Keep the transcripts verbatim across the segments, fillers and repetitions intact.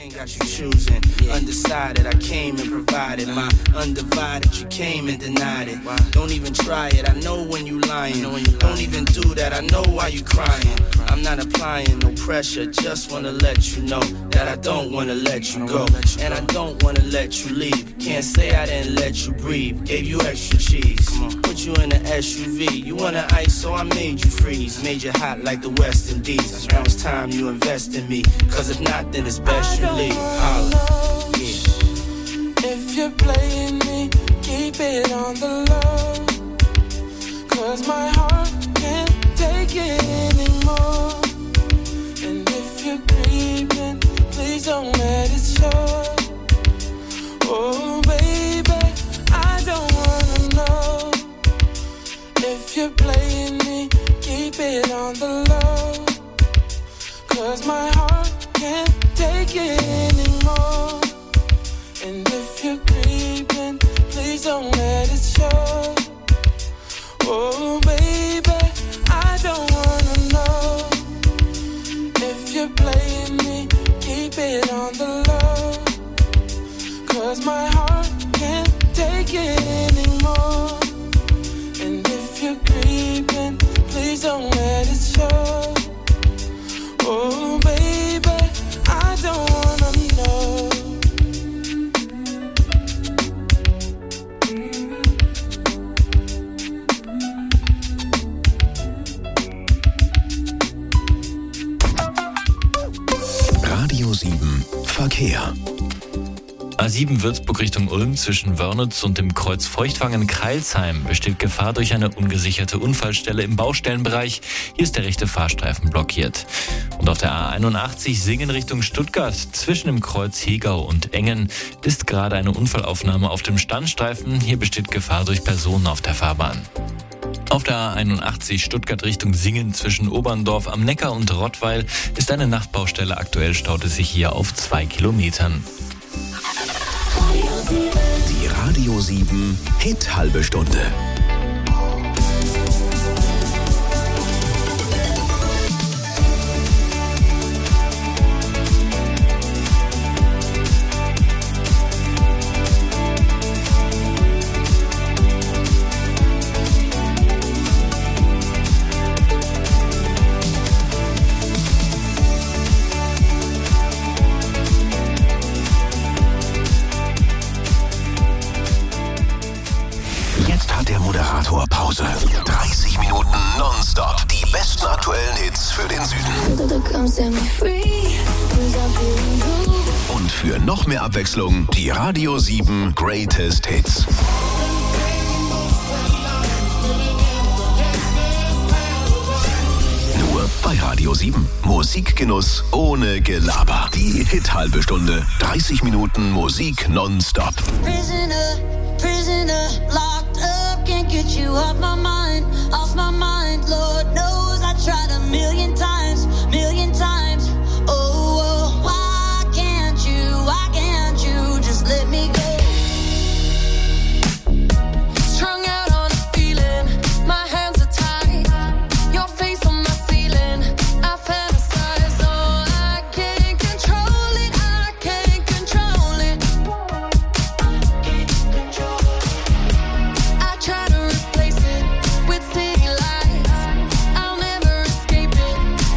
Got you choosing, undecided. I came and provided my undivided. You came and denied it. Don't even try it. I know when you lying. Don't even do that. I know why you crying. I'm not applying no pressure. Just wanna let you know that I don't wanna let you go, and I don't wanna let you leave. Can't say I didn't let you breathe. Gave you extra cheese. Put you in an S U V. You wanna ice, so I made you freeze. Made you hot like the West Indies. Now it's time you invest in me. Cause if not, then it's best you leave. Holla. Yeah. If you're playing me, keep it on the low. Cause my heart can't take it anymore. And if you're creeping, please don't let it show. Oh baby, I don't wanna know. If you're playing me, keep it on the low. Cause my heart can't take it anymore. And if you're creeping, please don't let it show. Oh baby, I don't wanna know. If you're playing me, keep it on the low. Cause my heart can't take it anymore. And if you're creeping, please don't let it show. Oh baby, I don't wanna know. Radio sieben Verkehr. A sieben Würzburg Richtung Ulm zwischen Wörnitz und dem Kreuz Feuchtwangen-Kreilsheim besteht Gefahr durch eine ungesicherte Unfallstelle im Baustellenbereich. Hier ist der rechte Fahrstreifen blockiert. Und auf der A einundachtzig Singen Richtung Stuttgart zwischen dem Kreuz Hegau und Engen ist gerade eine Unfallaufnahme auf dem Standstreifen. Hier besteht Gefahr durch Personen auf der Fahrbahn. Auf der A einundachtzig Stuttgart Richtung Singen zwischen Oberndorf am Neckar und Rottweil ist eine Nachtbaustelle. Aktuell staut es sich hier auf zwei Kilometern. Die Radio sieben Hit halbe Stunde. Pause. dreißig Minuten nonstop. Die besten aktuellen Hits für den Süden. Und für noch mehr Abwechslung die Radio sieben Greatest Hits. Nur bei Radio sieben. Musikgenuss ohne Gelaber. Die Hit halbe Stunde. dreißig Minuten Musik nonstop. Prisoner, prisoner, locked up, can't get you off my mind, off my mind. Lord knows I tried a million times, million times. Oh, oh, why can't you, why can't you just let me go? Strung out on a feeling, my hands are tied. Your face on my ceiling, I fantasize. Oh, I can't control it, I can't control it. I try to replace it with city lights. I'll never escape it.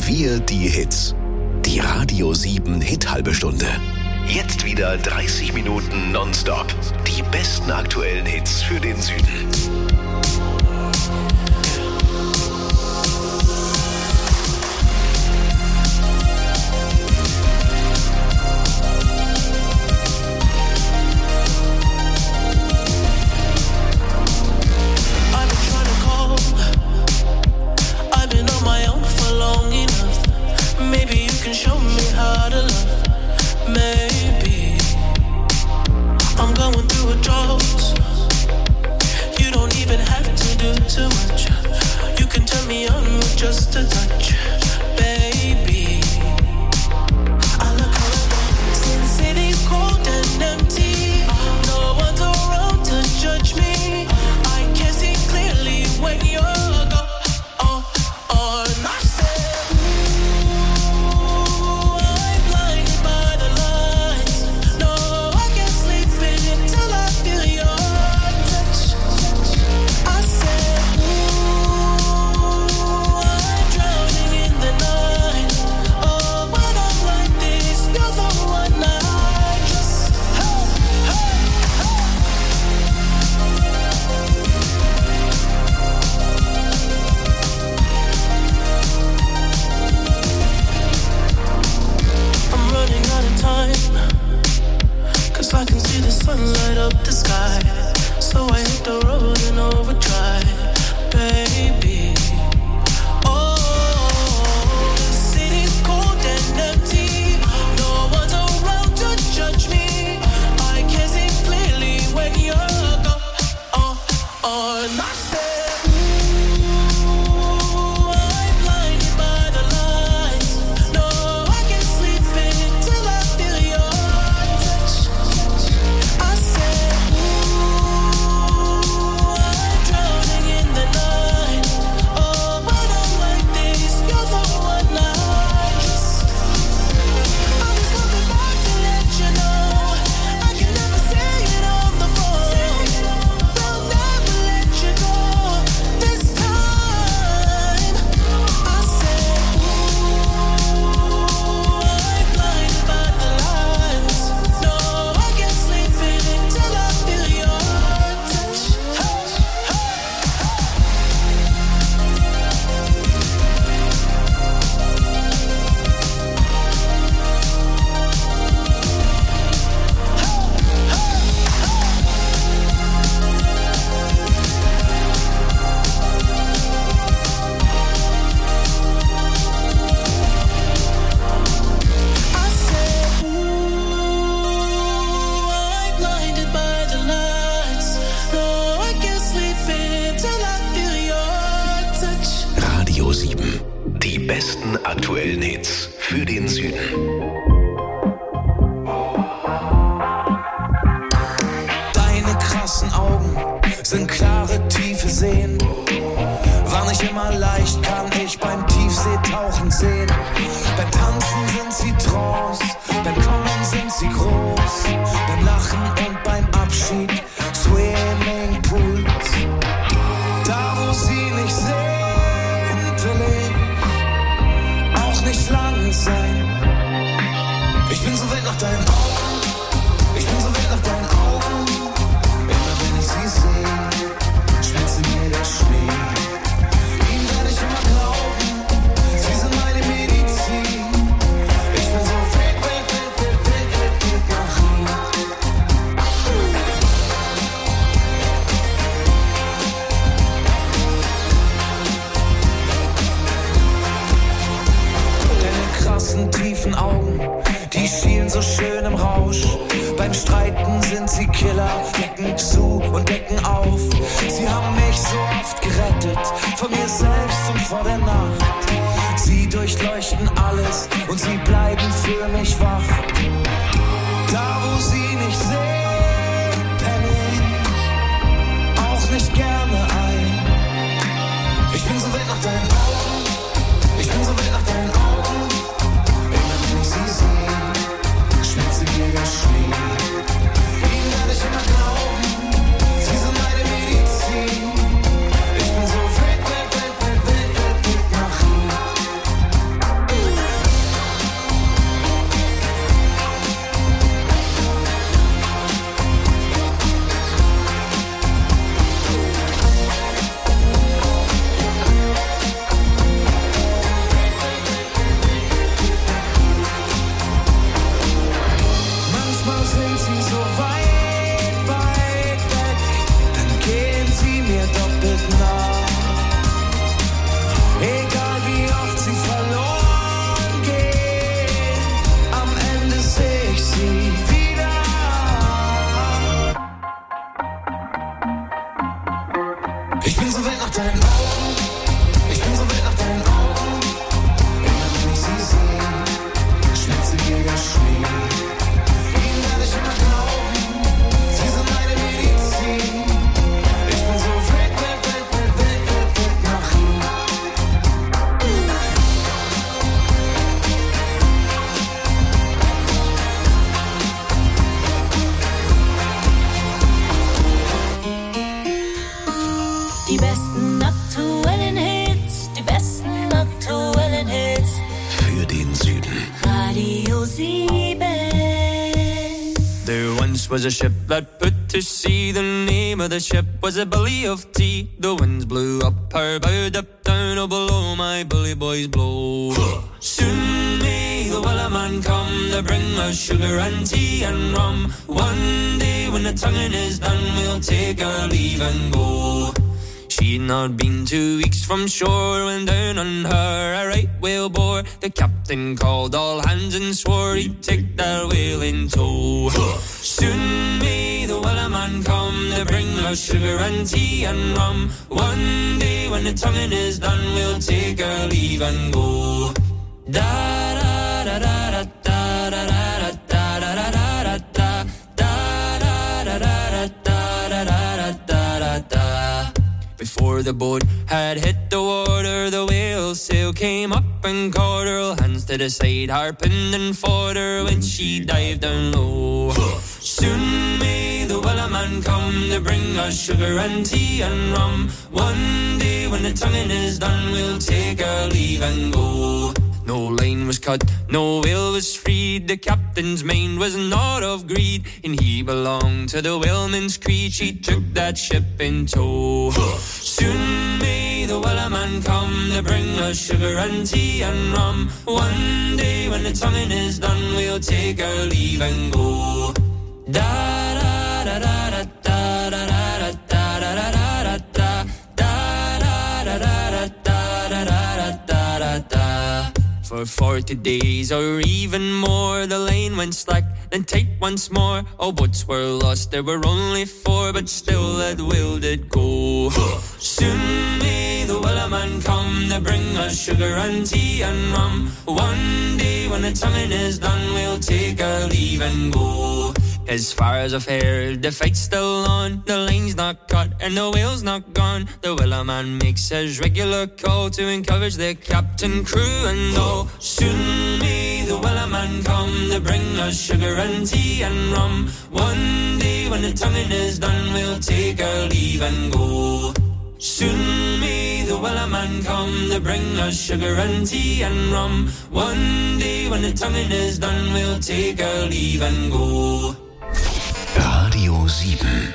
Wir die Hits. Die Radio sieben Hit-Halbe Stunde. Jetzt wieder dreißig Minuten nonstop. Die besten aktuellen Hits für den Süden. Just a touch, baby. I look around, since city's cold and empty. No one's around to judge me. I can see clearly when you're gone. Oh, oh, and I said, ooh, I'm blinded by the lights. No, I can't sleep until I feel your touch. I said, ooh, I can see the sun light up the sky, so I hit the road in overdrive, baby. Oh, the city's cold and empty. No one's around to judge me. I can see clearly when you're gone. Oh, oh, and I said, ooh, I'm blinded by the lights. No, I can't sleep until I feel your touch. I said, ooh, I'm drowning in the night. Oh, when I'm like this, you're the one I just. I was coming back to let you know I can never say it on the phone. They'll never let you go this time. I said, ooh, I'm blinded by the lights. No, I can't sleep until I feel your touch. Hey, I said, ooh, I'm blinded by the lights. No, I can't sleep until I feel your touch. Radio sieben. Die besten aktuellen Hits für den Süden. Deine krassen Augen sind klare, tiefe Seen. War nicht immer leicht, kann ich beim Tiefseetauchen sehen. Beim Tanzen sind sie Trance, beim Kommen sind sie groß. Beim Lachen und beim Abschied Swimmingpools. Da wo sie nicht sind, will ich auch nicht lange sein. Ich bin so wild nach deinen Augen, ich bin so wild nach deinen Augen. Immer wenn ich sie sehe, schmilzt mir der Schnee. Ihnen werde ich immer glauben, sie sind meine Medizin. Ich bin so wild, wild, wild, wild, wild, wild, wild nach ihnen. Deine krassen, tiefen Augen, die schielen so schön im Rausch. Beim Streiten sind sie Killer, decken zu und decken auf. Sie haben mich so oft gerettet, vor mir selbst und vor der Nacht. Sie durchleuchten alles und sie bleiben für mich wach. Da wo sie nicht sind, penne ich auch nicht gerne ein. Ich bin so wild nach deinen Augen, ich bin so wild nach deinen Augen. Immer wenn ich sie sehe, schmilzt mir der Schnee. Ihnen werde ich immer glauben, sie sind meine Medizin. Ich bin so wild nach deinen Augen. Ich bin so wild nach deinen Augen. Immer wenn ich sie sehe, Schnitzeljäger Schnee. Ihnen werde ich immer glauben, sie sind meine Medizin. Ich bin so wild, wild, wild, wild, wild, wild, wild nach ihnen. Die besten aktuellen Hits, die besten aktuellen Hits. Für den Süden. Radio sieben. There once was a ship that put to sea. The name of the ship was a Billy of Tea. The winds blew up her bow, up down, oh below my bully boys blow. Soon may the Wellerman come to bring us sugar and tea and rum. One day when the tonguing is done, we'll take our leave and go. She'd not been two weeks from shore when down on her a right whale bore. The captain called all hands and swore he'd take that whale in tow. Soon may the Wellerman come to bring us sugar and tea and rum. One day when the tonguing is done, we'll take our leave and go. Da da da da da da da da da da da da da da da da da da da da. Before the boat had hit the water, the whale sail came up and caught her. Hands to the side, harping and fought her when she dived down low. Soon may the Wellerman come to bring us sugar and tea and rum. One day when the tonguing is done, we'll take our leave and go. No line was cut, no whale was freed. The captain's mind was not of greed, and he belonged to the whaleman's creed. She took that ship in tow. Soon may the Wellerman come to bring us sugar and tea and rum. One day when the tonguing is done, we'll take our leave and go. Da da da da da da da da da da da da da da da da da da. For forty days or even more, the lane went slack and tight once more. All boats were lost, there were only four, but still that whale did go. Soon may the Wellerman come to bring us sugar and tea and rum. One day when the tonguing is done, we'll take our leave and go. As far as I've heard, the fight's still on. The line's not cut and the whale's not gone. The Wellerman makes his regular call to encourage the captain, crew and all. Soon may the Wellerman come to bring us sugar and tea and rum. One day when the tonguing is done, we'll take our leave and go. Soon may the Wellerman come to bring us sugar and tea and rum. One day when the tonguing is done, we'll take our leave and go. Radio sieben.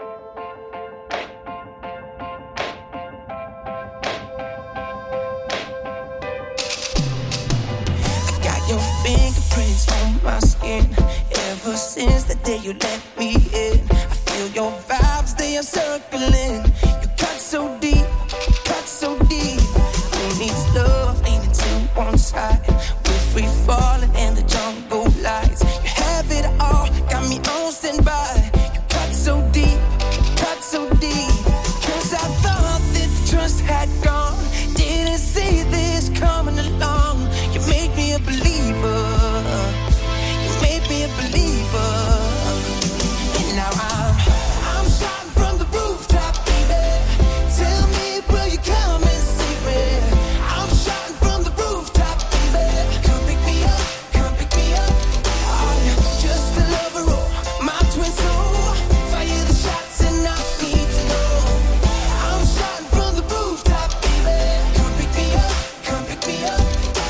I got your fingerprints on my skin. Ever since the day you let me in, I feel your vibes, they are circling. You cut so deep, cut so deep. Who needs love leaning to one side? We're free falling in the jungle lights. You have it all, got me on standby. You cut so deep, cut so deep. Cause I thought that the trust had gone. Didn't see this coming along. You made me a believer. You made me a believer. And now I'm I'm shouting from the rooftop, baby. Tell me, will you come and save me? I'm shouting from the rooftop, baby. Come pick me up, come pick me up. Are you just a lover or my twin soul? Fire the shots and I need to know. I'm shouting from the rooftop, baby. Come pick me up, come pick me up.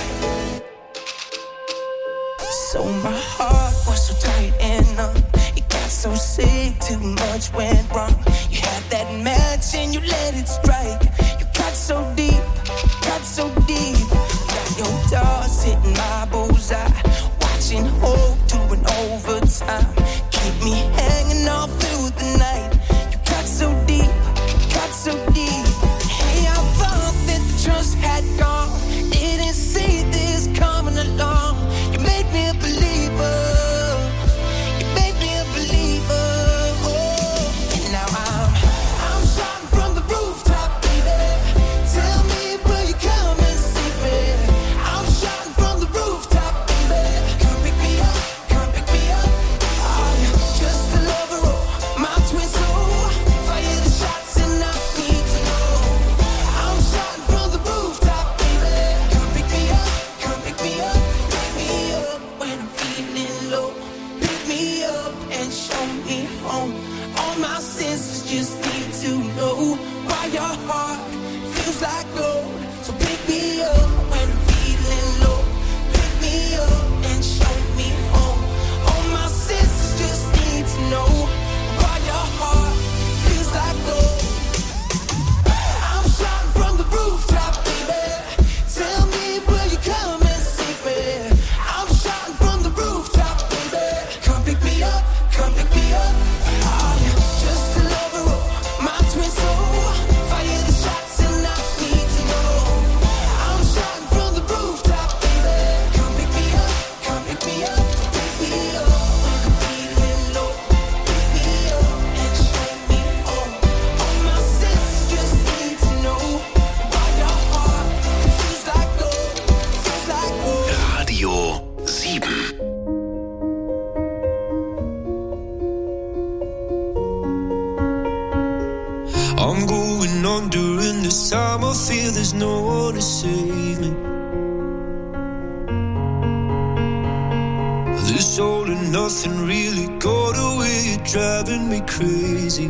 So my heart was so tight and numb. It got so sick, too much went wrong. You had that match and you let it strike. You cut so deep, cut so deep. Got your doors hitting my bullseye. Watching hope to an overtime. Keep me hanging all through the night. You cut so deep, cut so deep. Hey, I thought that the trust had gone. Didn't see this coming along. You made me a believer. You made me a believer. Oh, and now I All my senses just need to know why your heart feels like gold. So pick me up when I'm feeling low. Pick me up and show me home. All my senses just need to know why your heart feels like gold. I'm shouting from the rooftop, baby. Tell me, will you come and save me? I'm shouting from the rooftop, baby. Come pick me up, come pick me up. Are you just a lover or my twin soul? Fire the shots and I need to know. I'm shouting from the rooftop, baby. Come pick me up, come pick me up, pick me up when I'm feeling low. Pick me up and show me home. All my senses just need to know why your heart feels like gold, feels like gold. Radio sieben. I'm going on during this time. I feel there's no one to save me. This all and nothing really got away. You're driving me crazy.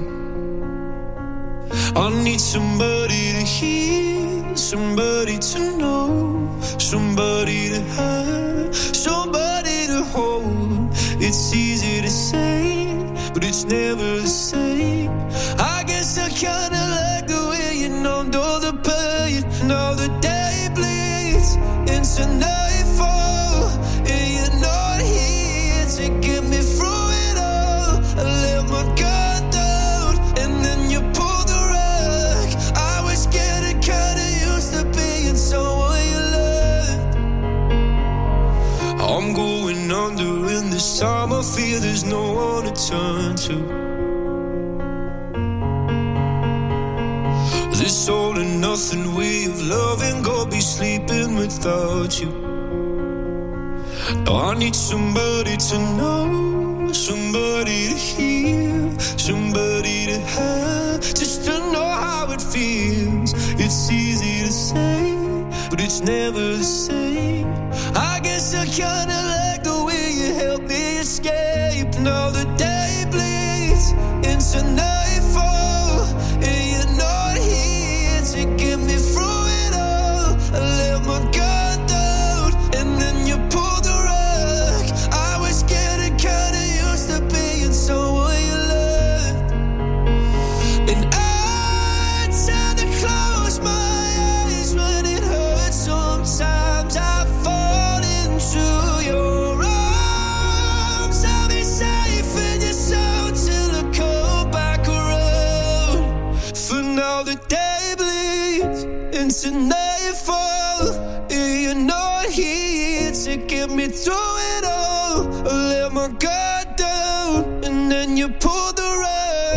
I need somebody to hear, somebody to know, somebody to have, somebody to hold. It's easy to say, but it's never the same. I guess I kinda like the way you numbed all the pain. Now the day bleeds into nightfall, and you're not here to get me through it all. I let my guard down, and then you pulled the rug. I was getting kinda used to being someone you loved. I'm going under in this time. I feel there's no one to turn to. This all and nothing way of loving, go be sleeping without you. Now I need somebody to know, somebody to hear, somebody to have, just to know how it feels. It's easy to say, but it's never the same. I guess I kinda like the way you help me escape. Now the day bleeds into nightfall, and you're not here to get me through it all. I let my guard down, and then you pulled the rug. I was getting kinda used to being someone you loved. And I tend to close my eyes when it hurts. Sometimes I fall into your arms. I'll be safe in your soul till I come back around. For now the day bleeds into nightfall, and you're not here to get me through it all. I let my guard down, and then you pulled the